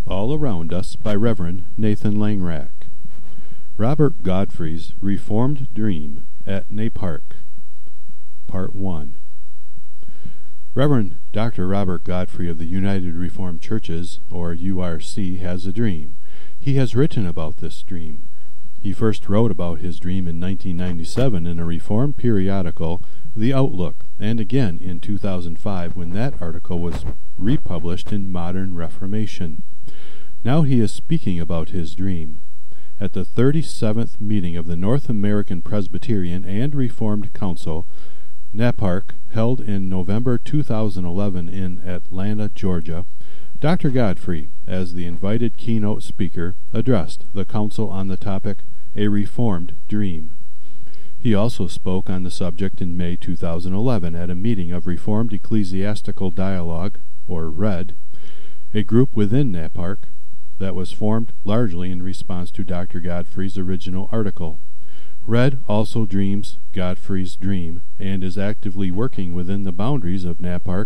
All Around Us by Reverend Nathan Langrack. Robert Godfrey's Reformed Dream at NAPARC. Part 1. Reverend Dr. Robert Godfrey of the United Reformed Churches, or URC, has a dream. He has written about this dream. He first wrote about his dream in 1997 in a Reformed periodical, The Outlook, and again in 2005 when that article was republished in Modern Reformation. Now he is speaking about his dream. At the 37th meeting of the North American Presbyterian and Reformed Council, NAPARC, held in November 2011 in Atlanta, Georgia, Dr. Godfrey, as the invited keynote speaker, addressed the council on the topic, A Reformed Dream. He also spoke on the subject in May 2011 at a meeting of Reformed Ecclesiastical Dialogue, or RED, a group within NAPARC that was formed largely in response to Dr. Godfrey's original article. RED also dreams Godfrey's dream and is actively working within the boundaries of NAPARC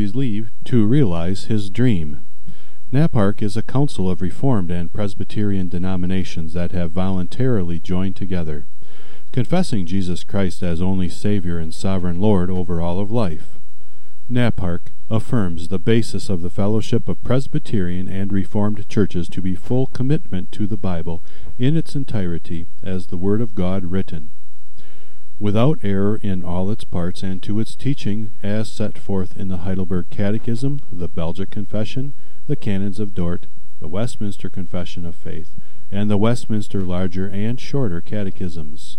to realize his dream. NAPARC is a council of Reformed and Presbyterian denominations that have voluntarily joined together, confessing Jesus Christ as only Savior and Sovereign Lord over all of life. NAPARC affirms the basis of the fellowship of Presbyterian and Reformed churches to be full commitment to the Bible in its entirety as the Word of God written, without error in all its parts, and to its teaching as set forth in the Heidelberg Catechism, the Belgic Confession, the Canons of Dort, the Westminster Confession of Faith, and the Westminster Larger and Shorter Catechisms.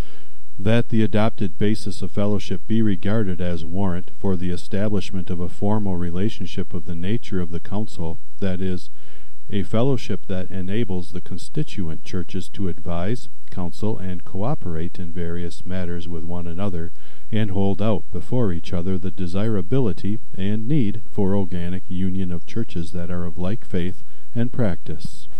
That the adopted basis of fellowship be regarded as warrant for the establishment of a formal relationship of the nature of the council, that is, a fellowship that enables the constituent churches to advise, counsel, and cooperate in various matters with one another, and hold out before each other the desirability and need for organic union of churches that are of like faith and practice.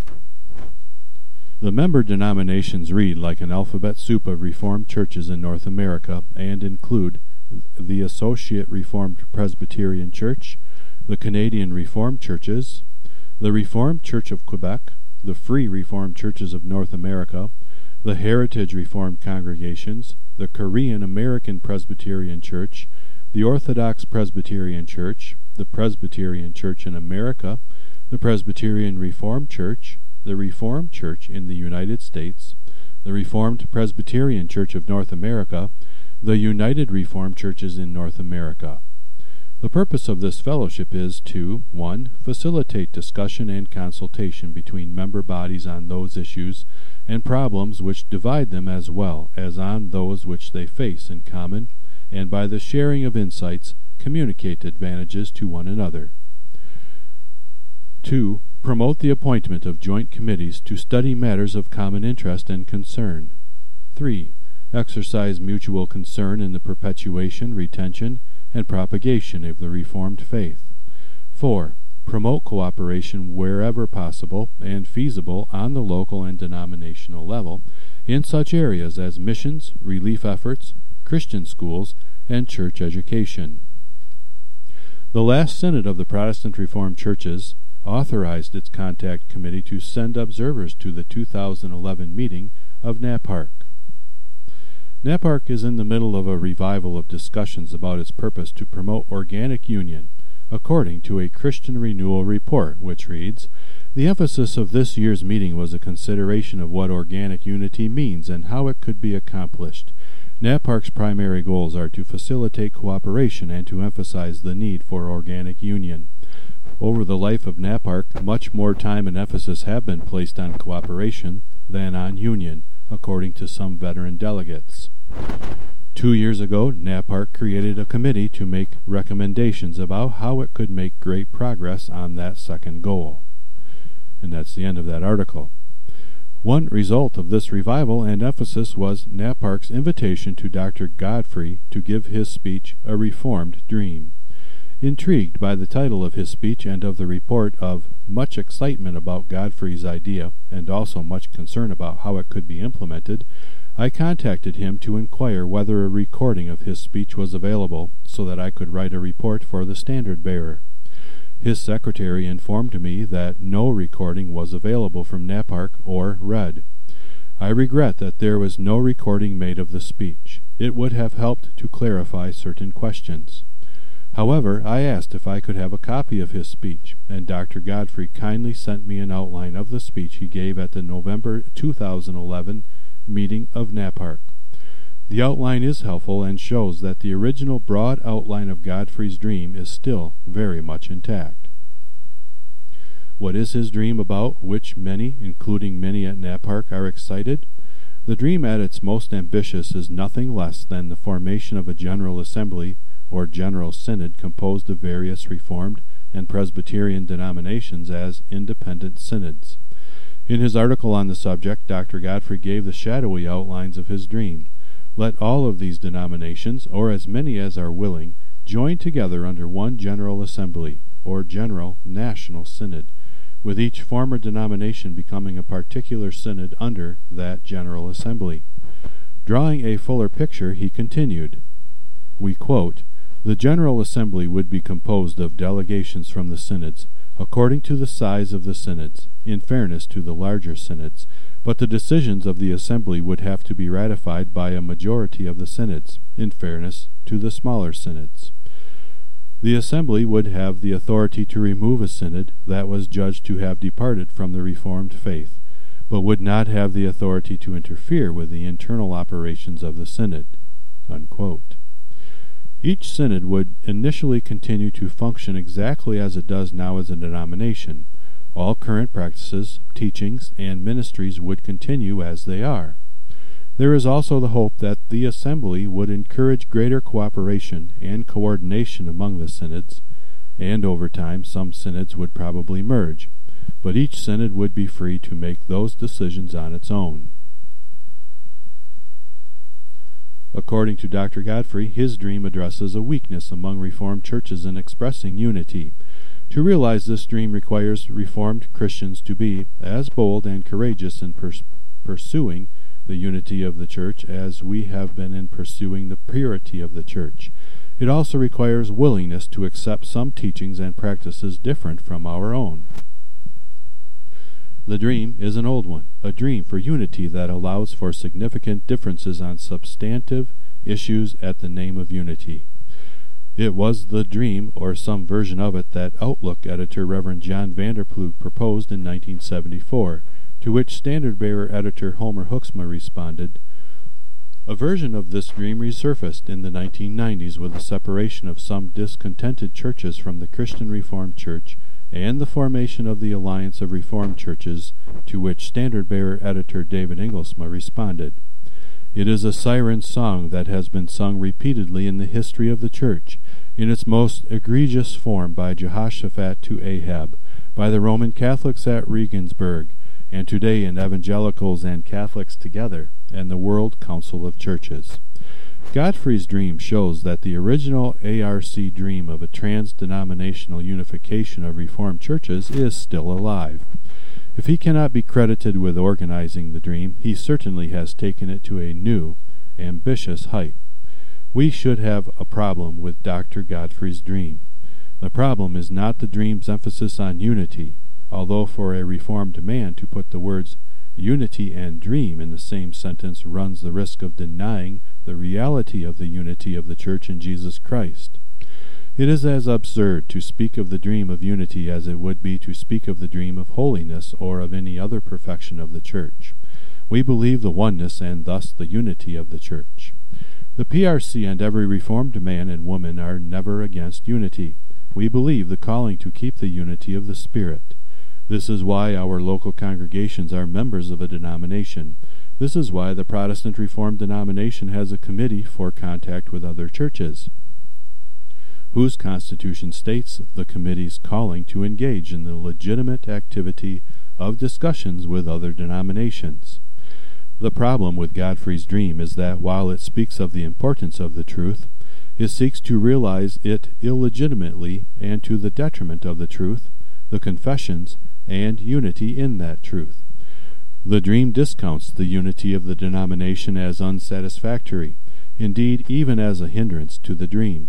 The member denominations read like an alphabet soup of Reformed churches in North America and include the Associate Reformed Presbyterian Church, the Canadian Reformed Churches, the Reformed Church of Quebec, the Free Reformed Churches of North America, the Heritage Reformed Congregations, the Korean American Presbyterian Church, the Orthodox Presbyterian Church, the Presbyterian Church in America, the Presbyterian Reformed Church, the Reformed Church in the United States, the Reformed Presbyterian Church of North America, the United Reformed Churches in North America. The purpose of this fellowship is to 1. Facilitate discussion and consultation between member bodies on those issues and problems which divide them as well as on those which they face in common, and by the sharing of insights, communicate advantages to one another. 2. Promote the appointment of joint committees to study matters of common interest and concern. 3. Exercise mutual concern in the perpetuation, retention, and propagation of the Reformed faith. 4. Promote cooperation wherever possible and feasible on the local and denominational level in such areas as missions, relief efforts, Christian schools, and church education. The last synod of the Protestant Reformed Churches authorized its contact committee to send observers to the 2011 meeting of NAPARC. NAPARC is in the middle of a revival of discussions about its purpose to promote organic union, according to a Christian Renewal report, which reads, "The emphasis of this year's meeting was a consideration of what organic unity means and how it could be accomplished. NAPARC's primary goals are to facilitate cooperation and to emphasize the need for organic union. Over the life of NAPARC, much more time and emphasis have been placed on cooperation than on union, according to some veteran delegates. 2 years ago, NAPARC created a committee to make recommendations about how it could make great progress on that second goal." And that's the end of that article. One result of this revival and emphasis was NAPARC's invitation to Dr. Godfrey to give his speech, A Reformed Dream. Intrigued by the title of his speech and of the report of much excitement about Godfrey's idea, and also much concern about how it could be implemented, I contacted him to inquire whether a recording of his speech was available so that I could write a report for the Standard Bearer. His secretary informed me that no recording was available from Napark or read. I regret that there was no recording made of the speech. It would have helped to clarify certain questions. However, I asked if I could have a copy of his speech, and Dr. Godfrey kindly sent me an outline of the speech he gave at the November 2011 meeting of Napark. The outline is helpful and shows that the original broad outline of Godfrey's dream is still very much intact. What is his dream about, which many, including many at Napark, are excited? The dream at its most ambitious is nothing less than the formation of a General Assembly or General Synod composed of various Reformed and Presbyterian denominations as independent synods. In his article on the subject, Dr. Godfrey gave the shadowy outlines of his dream. Let all of these denominations, or as many as are willing, join together under one General Assembly, or General National Synod, with each former denomination becoming a particular synod under that General Assembly. Drawing a fuller picture, he continued, we quote, "The General Assembly would be composed of delegations from the synods, according to the size of the synods, in fairness to the larger synods, but the decisions of the Assembly would have to be ratified by a majority of the synods, in fairness to the smaller synods. The Assembly would have the authority to remove a synod that was judged to have departed from the Reformed faith, but would not have the authority to interfere with the internal operations of the synod." Unquote. Each synod would initially continue to function exactly as it does now as a denomination. All current practices, teachings, and ministries would continue as they are. There is also the hope that the Assembly would encourage greater cooperation and coordination among the synods, and over time some synods would probably merge, but each synod would be free to make those decisions on its own. According to Dr. Godfrey, his dream addresses a weakness among Reformed churches in expressing unity. To realize this dream requires Reformed Christians to be as bold and courageous in pursuing the unity of the church as we have been in pursuing the purity of the church. It also requires willingness to accept some teachings and practices different from our own. The dream is an old one, a dream for unity that allows for significant differences on substantive issues at the name of unity. It was the dream, or some version of it, that Outlook editor Reverend John Vanderploeg proposed in 1974, to which Standard-Bearer editor Homer Hoeksma responded. A version of this dream resurfaced in the 1990s with the separation of some discontented churches from the Christian Reformed Church and the formation of the Alliance of Reformed Churches, to which Standard-Bearer editor David Inglesma responded. It is a siren song that has been sung repeatedly in the history of the church, in its most egregious form by Jehoshaphat to Ahab, by the Roman Catholics at Regensburg, and today in Evangelicals and Catholics together, and the World Council of Churches. Godfrey's dream shows that the original ARC dream of a trans-denominational unification of Reformed churches is still alive. If he cannot be credited with organizing the dream, he certainly has taken it to a new, ambitious height. We should have a problem with Dr. Godfrey's dream. The problem is not the dream's emphasis on unity, although for a Reformed man to put the words unity and dream in the same sentence runs the risk of denying the reality of the unity of the church in Jesus Christ. It is as absurd to speak of the dream of unity as it would be to speak of the dream of holiness or of any other perfection of the church. We believe the oneness and thus the unity of the church. The PRC and every Reformed man and woman are never against unity. We believe the calling to keep the unity of the Spirit. This is why our local congregations are members of a denomination. This is why the Protestant Reformed denomination has a committee for contact with other churches, whose constitution states the committee's calling to engage in the legitimate activity of discussions with other denominations. The problem with Godfrey's dream is that while it speaks of the importance of the truth, it seeks to realize it illegitimately and to the detriment of the truth, the confessions, and unity in that truth. The dream discounts the unity of the denomination as unsatisfactory, indeed even as a hindrance to the dream.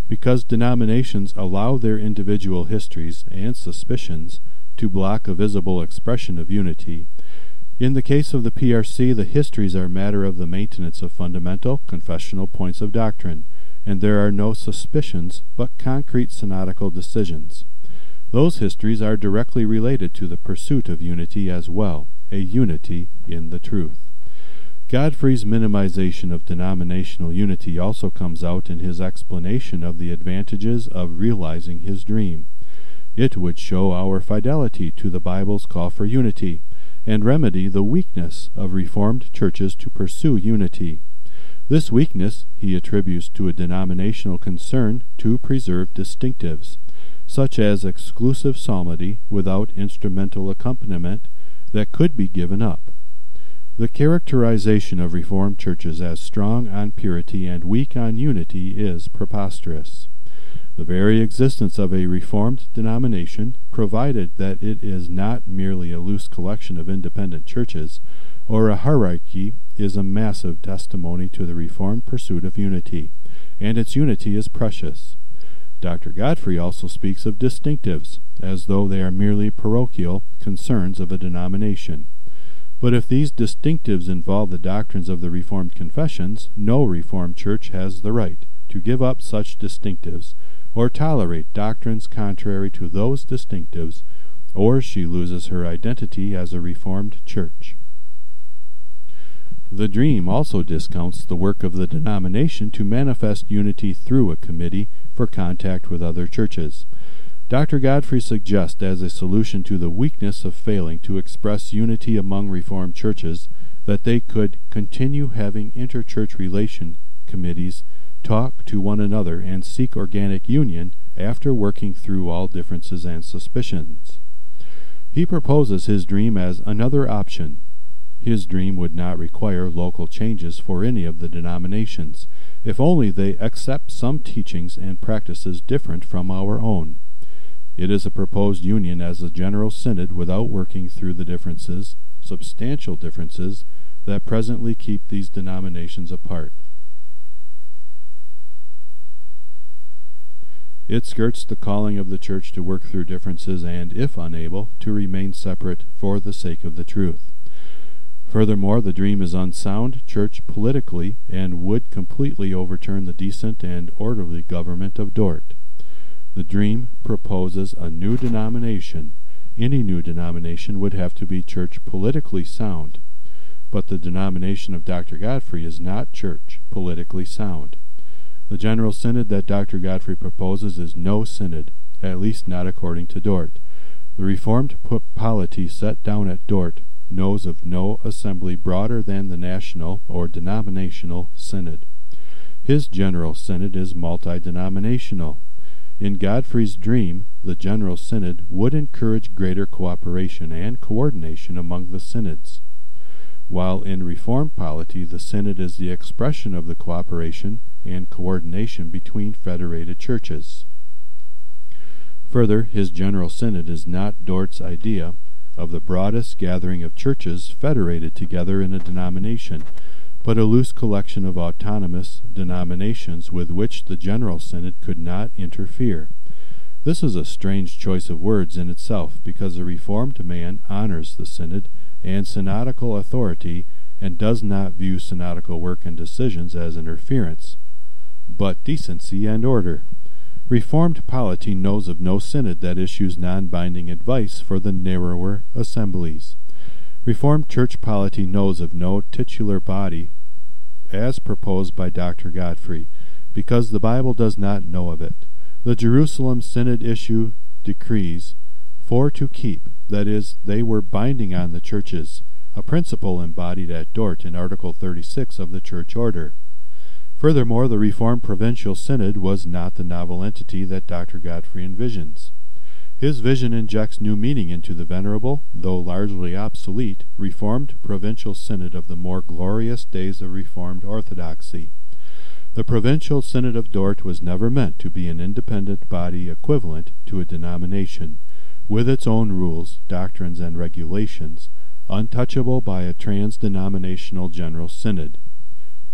because denominations allow their individual histories and suspicions to block a visible expression of unity. In the case of the PRC, the histories are a matter of the maintenance of fundamental confessional points of doctrine, and there are no suspicions but concrete synodical decisions. Those histories are directly related to the pursuit of unity as well, a unity in the truth. Godfrey's minimization of denominational unity also comes out in his explanation of the advantages of realizing his dream. It would show our fidelity to the Bible's call for unity, and remedy the weakness of Reformed churches to pursue unity. This weakness he attributes to a denominational concern to preserve distinctives, such as exclusive psalmody without instrumental accompaniment that could be given up. The characterization of Reformed churches as strong on purity and weak on unity is preposterous. The very existence of a Reformed denomination, provided that it is not merely a loose collection of independent churches, or a hierarchy, is a massive testimony to the Reformed pursuit of unity, and its unity is precious. Dr. Godfrey also speaks of distinctives, as though they are merely parochial concerns of a denomination. But if these distinctives involve the doctrines of the Reformed confessions, no Reformed church has the right to give up such distinctives, or tolerate doctrines contrary to those distinctives, or she loses her identity as a Reformed church. The dream also discounts the work of the denomination to manifest unity through a committee for contact with other churches. Dr. Godfrey suggests as a solution to the weakness of failing to express unity among Reformed churches that they could continue having interchurch relation committees talk to one another and seek organic union after working through all differences and suspicions. He proposes his dream as another option. His dream would not require local changes for any of the denominations, if only they accept some teachings and practices different from our own. It is a proposed union as a general synod without working through the differences, substantial differences, that presently keep these denominations apart. It skirts the calling of the church to work through differences and, if unable, to remain separate for the sake of the truth. Furthermore, the dream is unsound church politically and would completely overturn the decent and orderly government of Dort. The dream proposes a new denomination. Any new denomination would have to be church politically sound. But the denomination of Dr. Godfrey is not church politically sound. The General Synod that Dr. Godfrey proposes is no synod, at least not according to Dort. The Reformed polity set down at Dort knows of no assembly broader than the national or denominational synod. His General Synod is multi-denominational. In Godfrey's dream, the General Synod would encourage greater cooperation and coordination among the synods, while in Reformed polity the synod is the expression of the cooperation and coordination between federated churches. Further, his General Synod is not Dort's idea of the broadest gathering of churches federated together in a denomination, but a loose collection of autonomous denominations with which the General Synod could not interfere. This is a strange choice of words in itself, because a Reformed man honors the Synod and synodical authority and does not view synodical work and decisions as interference, but decency and order. Reformed polity knows of no synod that issues non-binding advice for the narrower assemblies. Reformed church polity knows of no titular body as proposed by Dr. Godfrey, because the Bible does not know of it. The Jerusalem Synod issue decrees for to keep, that is, they were binding on the churches, a principle embodied at Dort in Article 36 of the Church Order. Furthermore, the Reformed Provincial Synod was not the novel entity that Dr. Godfrey envisions. His vision injects new meaning into the venerable, though largely obsolete, Reformed Provincial Synod of the more glorious days of Reformed Orthodoxy. The Provincial Synod of Dort was never meant to be an independent body equivalent to a denomination, with its own rules, doctrines, and regulations, untouchable by a trans-denominational General Synod.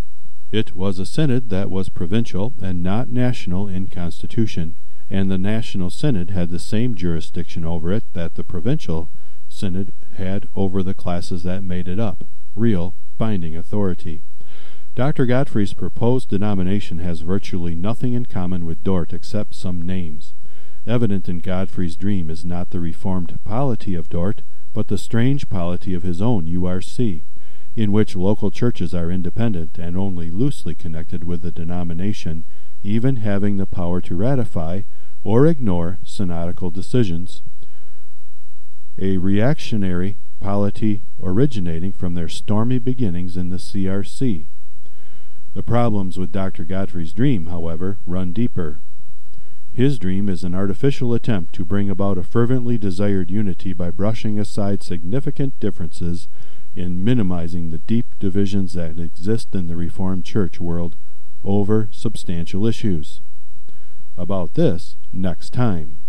It was a synod that was provincial and not national in constitution, and the national synod had the same jurisdiction over it that the provincial synod had over the classes that made it up, real binding authority. Dr. Godfrey's proposed denomination has virtually nothing in common with Dort except some names. Evident in Godfrey's dream is not the reformed polity of Dort, but the strange polity of his own URC, in which local churches are independent and only loosely connected with the denomination, even having the power to ratify or ignore synodical decisions, a reactionary polity originating from their stormy beginnings in the CRC. The problems with Dr. Godfrey's dream, however, run deeper. His dream is an artificial attempt to bring about a fervently desired unity by brushing aside significant differences in minimizing the deep divisions that exist in the Reformed Church world over substantial issues. About this next time.